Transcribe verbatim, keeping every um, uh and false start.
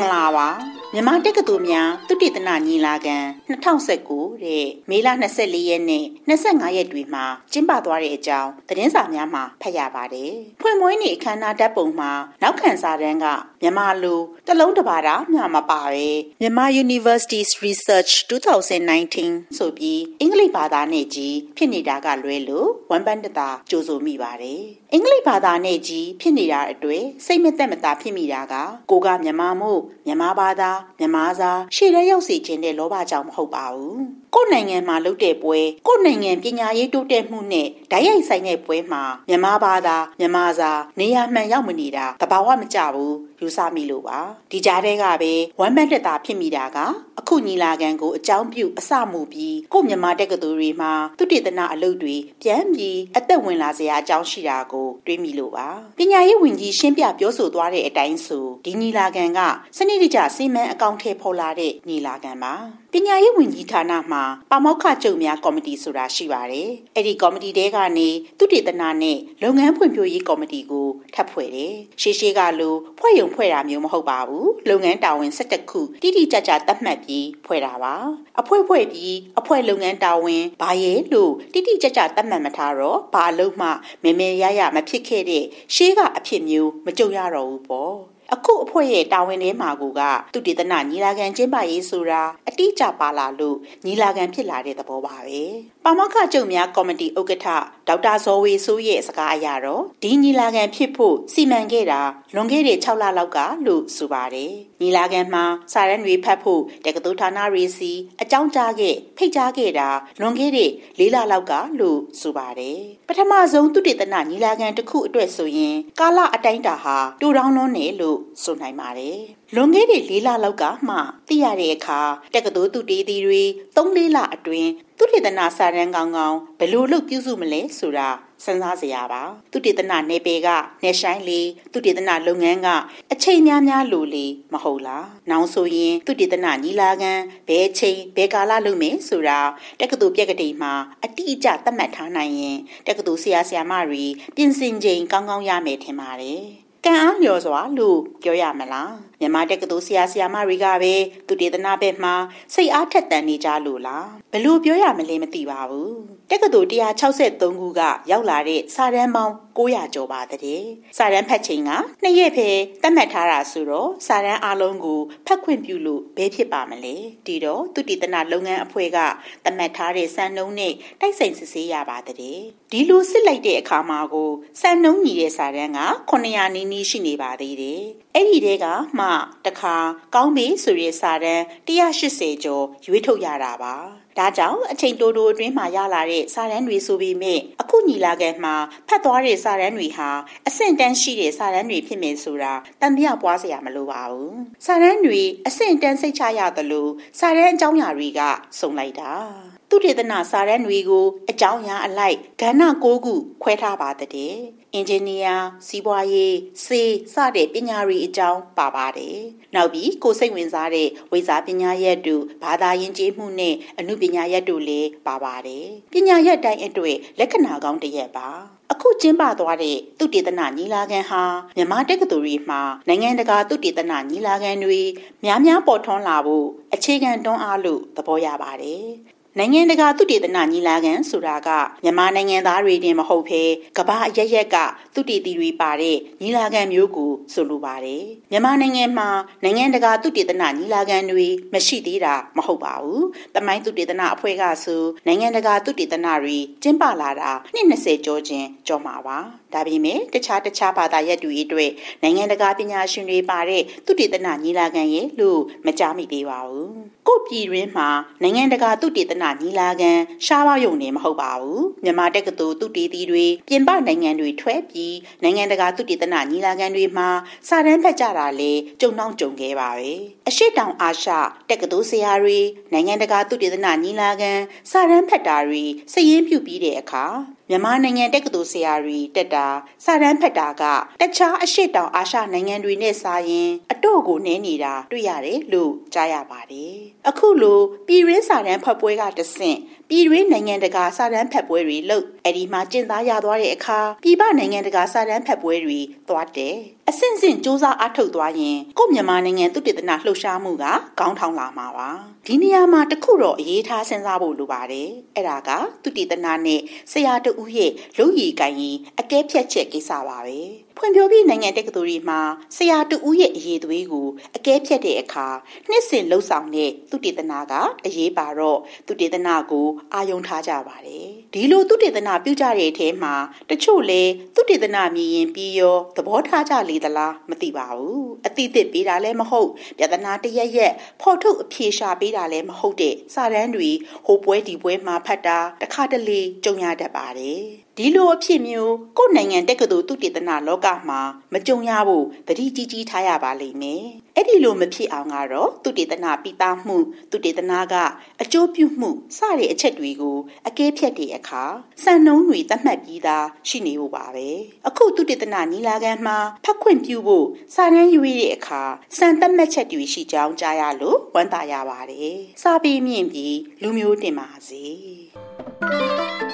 င်္ဂလာပါမြန်မာတက္ကသိုလ်များသုတေသနညီလာခံ၂၀၁၉တဲ့မေလ၂၄ရက်နဲ့၂၅ရက်တွေမှာကျင်းပသွားတဲ့အကြောင်းသတင်းစာများမှာဖတ်ရပါတယ်ဖွင့်ပွဲနေ့အခမ်းအနားဓာတ်ပုံမှာနောက်ခံစာတမ်းကမြန်မာလိုတလုံးတစ်ပါးတာမျှမပါပဲမြန်မာ Universities Research twenty nineteen ဆိုပြီးအင်္ဂလိပ်ဘာသာနဲ့ကြီးဖြစ်နေတာကလွဲလို့ဝမ်းပန်းတသာကြိုဆိုမိပါတယ်အင်္ဂလိပ်ဘာသာနဲ့ကြီးဖြစ်နေတာအတွေ့စိတ်မသက်မသာဖြစ်မိတာကကိုကမြန်မာမို့မြန်မာဘာသာမြန်မာစာရှေ့ထဲရောက်စေခြင်းတဲ့လောဘကြောင့်မဟုတ်ပါဘူးကိုယ်နိုင်ငံမှာလုပ်တဲ့ပွဲကိုယ်နိုင်ငံပညာရေးတိုးတက်မှုနဲ့ဓာတ်ရိုက်ဆိုင်တဲ့ပွဲမှာမြန်မာဘာသာမြန်မာစာနေရာမှန်ရောက်မနေတာသဘာဝမကျဘူးယူဆမိလို့ပါဒီကြားထဲကပဲဝမ်းပန်းတက်တာဖြစ်မိတာကအခုညီလာခံကိုအကြောင်းပြုအစမှုပြီးကိုမြန်မာတက္ကသိုလ်တွေမှာသုတေသနအလုပ်တွေပြန်ပြီးအသက်ဝင်လာစရာအကြောင်းရှိတာကိုတွေးမိလို့ပါပညာရေးဝန်ကြီးရှင်းပြပြောဆိုသွားတဲ့အတိုင်းဆိုဒီညီလာခံကစနစ်တကျစီမံအကောင့်ထဲပေါ်လာတဲ့ညီလာခံပါပညာရေးဝန်ကြီးဌာနမှာပါမောက္ခချုပ်များကော်မတီဆိုတာရှိပါတယ်။အဲ့ဒီကော်မတီတဲကနေသုတေသနနဲ့လုပ်ငန်းဖွံ့ဖြိုးရေးကော်မတီကိုထပ်ဖွဲ့တယ်။ရှေးရှေးကလိုဖွဲ့ရုံဖွဲ့တာမျိုးမဟုတ်ပါဘူး။လုပ်ငန်းတာဝန်၁၁ခုတိတိကျကျသတ်မှတ်ပြီးဖွဲ့တာပါ။အဖွဲ့ဖွဲ့ပြီးအဖွဲ့လုပ်ငန်းတာဝန်ဘာရဲ့လို့တိတိကျကျသတ်မှတ်မထားတော့ဘာအလုံးမှမဲမဲရရမဖြစ်ခဲ့တဲ့ရှေးကအဖြစ်မျိုးမကြုံရတော့ဘူးပေါ့။အခုအဖွဲ့ရဲ့တာဝန်ထဲမှာကိုကသူတေသနညီလာခံကျင်းပရေးဆိုတာအတိအကျပါလာလို့ညီလာခံဖြစ်လာတဲ့သဘောပါပဲပါမောက္ခချုပ်များကော်မတီဥက္ကဋ္ဌဒေါက်တာဇော်ဝေစိုးရဲ့စကားအရတော့ဒီညီလာခံဖြစ်ဖို့စီမံခဲ့တာလွန်ခဲ့တဲ့၆လလောက်ကလို့ဆိုပါတယ်ညီလာခံမှာစာရန်တွေဖတ်ဖို့တက္ကသိုလ်ဌာနတွေစီအကြောင်းကြားခဲ့ဖိတ်ကြားခဲ့တာလွန်ခဲ့တဲ့၄လလောက်ကလို့ဆိုပါတယ်ပထမဆုံးသူတေသနညီလာခံတစ်ခုအတွက်ဆိုရင်ကာလအတိုင်းတာဟာတူတောင်းလွန်းနေလို့ဆိုနိုင်ပါတယ်လွန်ခဲ့တဲ့၄လလောက်ကမှသိရတဲ့အခါတက္ကသိုလ်သူတေသီတွေ၃-၄လအတွင်းသူတေသနစာတမ်းကောင်းကောင်းဘယ်လိုလုပ်ပြုစုမလဲဆိုတာစဉ်းစားစရာပါသူတေသနနယ်ပယ်ကနေဆိုင်လေသူတေသနလုပ်ငန်းကအချိန်များများလိုလေမဟုတ်လားနောင်ဆိုရင်သူတေသနညီလာခံဘယ်ချိန်ဘယ်ကာလလုပ်မယ်ဆိုတာတက္ကသိုလ်ပြက်ကတိမှာအတိအကျသတ်မှတ်ထားနိုင်ရင်တက္ကသိုလ်ဆရာဆရာမတွေပြင်ဆင်ချိန်ကောင်းကောင်းရမယ်ထင်ပါတယ်ကံအားလျော်စွာလို့ပြောရမလားမြန်မာတက္ကသိုလ်ဆရာဆရာမတွေကပဲသူတေသနဘက်မှာစိတ်အားထက်သန်နေကြလို့လားဘယ်လိုပြောရမလဲမသိပါဘူးတက္ကသိုလ်one hundred sixty-threeခုကရောက်လာတဲ့စာတမ်းပေါင်း၉၀၀ကျော်ပါတဲ့စာတမ်းဖတ်ချိန်ကနှစ်ရက်ပဲသတ်မှတ်ထားတာဆိုတော့စာတမ်းအလုံးကိုဖတ်ခွင့်ပြုလို့ဘယ်ဖြစ်ပါမလဲဒီတော့သူတေသနလုပ်ငန်းအဖွဲ့ကသတ်မှတ်ထားတဲ့စံနှုန်းနဲ့တိုက်ဆိုင်စစ်ဆေးရပါတဲ့ဒီလိုစစ်လိုက်တဲ့အခါမှာကိုစံနှုန်းညီတဲ့စာတမ်းကnine hundredနီးနီးရှိနေပါသေးတယ်အဲ့ဒီတဲကမှတခါကောင်းပြီဆိုရဲစာတမ်းone hundred eightyကျော်ရွေးထုတ်ရတာပါဒါကြောင့်အချိန်တိုတိုအတွင်းမှာရလာတဲ့စာတမ်းတွေဆိုပေမဲ့အခုညီလာခံမှာဖတ်သွားတဲ့စာတမ်းတွေဟာအဆင့်တန်းရှိတဲ့စာတမ်းတွေဖြစ်မယ်ဆိုတာတန်တရားပွားစရာမလိုပါဘူးစာတမ်းတွေအဆင့်တန်းစိတ်ချရသလိုစာတမ်းအကြောင်းအရာတွေကစုံလိုက်တာသူတေသနစာတမ်းတွေကိုအကြောင်းအရာအလိုက်ကဏ္ဍ၉ခုခွဲထားပါတဲ့အင်ဂျင်နီယာစီးပွားရေးစေစတဲ့ပညာတွေအကြောင်းပါပါတယ်နောက်ပြီးကိုစိတ်ဝင်စားတဲ့ဝိဇ္ဇာပညာရပ်တို့ဘာသာယဉ်ကျေးမှုနဲ့အမှုပညာရပ်တို့လည်းပါပါတယ်ပညာရပ်တိုင်းအတွက်လက္ခဏာကောင်းတစ်ရပ်ပါအခုကျင်းပသွားတဲ့သုတေသနညီလာခံဟာမြန်မာတက္ကသိုလ်တွေမှာနိုင်ငံတကာသုတေသနညီလာခံတွေများများပေါ်ထွန်းလာဖို့အခြေခံတွန်းအားလို့သဘောရပါတယ်နိုင်ငံတကာသုတေသနညီလာခံဆိုတာကမြန်မာနိုင်ငံသားတွေတင်မဟုတ်ဘဲကမ္ဘာအရပ်ရပ်ကသုတေသီတွေပါတဲ့ညီလာခံမျိုးကိုဆိုလိုပါတယ်မြန်မာနိုင်ငံမှာနိုင်ငံတကာသုတေသနညီလာခံတွေမရှိသေးတာမဟုတ်ပါဘူးတမိုင်းသုတေသနအဖွဲ့ကဆိုနိုင်ငံတကာသုတေသနတွေကျင်းပလာတာနှစ်၂၀ကျော်ချင်းကျော်မှာပါဒါပေမဲ့တခြားတခြားဘာသာရပ်တွေအတွက်နိုင်ငံတကာပညာရှင်တွေပါတဲ့သုတေသနညီလာခံရဲ့လို့မကြားမိသေးပါဘူးကိုပြည်တွင်းမှာနိုင်ငံတကာသုတေသနညီလာခံရှားပါရုံနဲ့မဟုတ်ပါဘူးမြန်မာတက္ကသိုလ်သုတေသီတွေပြင်ပနိုင်ငံတွေထွက်ပြီးနိုင်ငံတကာသုတေသနညီလာခံတွေမှာစာတမ်းဖတ်ကြတာလေကြုံနှောင်းကြုံခဲ့ပါပဲအရှိတောင်အာရှတက္ကသိုလ်ဆရာတွေနိုင်ငံတကာသုတေသနညီလာခံစာတမ်းဖတ်တာတွေစည်ရင်းပြုပြီးတဲ့အခါမြန်မာနိုင်ငံတက္ကသိုလ်ဆရာတွေတက်တာစာတမ်းဖတ်တာကတခြားအရှိတောင်အာရှနိုင်ငံတွေနဲ့စာရင်အတော့ကိုနည်းနေတာတွေ့ရတယ်လို့ကြားရပါတယ်အခုလိုပြည်ရင်းစာတမ်းဖတ်ပွဲကတဆင့်ပြည်တွင်းနိုင်ငံတကာစာတမ်းဖတ်ပွဲတွေလုပ်အဲ့ဒီမှာကျင့်သားရသွားတဲ့အခါပြည်ပနိုင်ငံတကာစာတမ်းဖတ်ပွဲတွေသွားတယ်အဆင့်ဆင့်စူးစမ်းအားထုတ်သွားရင်ကို့မြန်မာနိုင်ငံသုတေသနလှုပ်ရှားမှုကကောင်းထောင်လာမှာပါဒီနေရာမှာတခုတော့အရေးထားစဉ်းစားဖို့လိုပါတယ်အဲ့ဒါကသုတေသနနဲ့ဆရာတဦးရဲ့လုပ်ရည်ကိုင်ရည်အကဲဖြတ်ချက်ကိစ္စပါပဲဖွံ့ဖြိုးပြီးနိုင်ငံတက္ကသိုလ်တွေမှာဆရာတဦးရဲ့အရေးသွေးကိုအကဲဖြတ်တဲ့အခါနှစ်စဉ်လှုပ်ဆောင်တဲ့သုတေသနကအရေးပါတော့သုတေသနကိုအာရုံထားကြပါတယ်ဒီလိုသုတေသနပြုကြတဲ့အထဲမှာတချို့လေသုတေသနမြင်ရင်ပြီးရောသဘောထားကြလေသလားမသိပါဘူးအတိအသစ်ပေးတာလည်းမဟုတ်ပြဿနာတရက်ရက်ဖော်ထုတ်အဖြေရှာပေးတာလည်းမဟုတ်တဲ့စာတမ်းတွေဟိုပွဲဒီပွဲမှာဖတ်တာတခါတလေကြုံရတတ်ပါတယ်ဒီလိုအဖြစ်မျိုးကိုယ်နိုင်ငံတက္ကသိုလ်သုတေသနလောကမှာမကြုံရဖို့သတိကြီးကြီးထားရပါလိမ့်မယ်။အဲ့ဒီလိုမဖြစ်အောင်ကတော့သုတေသနပြီးသားမှုသုတေသနကအကျိုးပြုမှုစတဲ့အချက်တွေကိုအကဲဖြတ်တဲ့အခါစံနှုန်းတွေသတ်မှတ်ပြီးသားရှိနေဖို့ပါပဲ။အခုသုတေသနညီလာခံမှာဖတ်ခွင့်ပြုဖို့စာတမ်းရွေးတဲ့အခါစံသတ်မှတ်ချက်တွေရှိကြောင်းကြားရလို့ဝမ်းသာရပါတယ်။စာပေမြင့်ပြီးလူမျိုးတင်ပါစေ။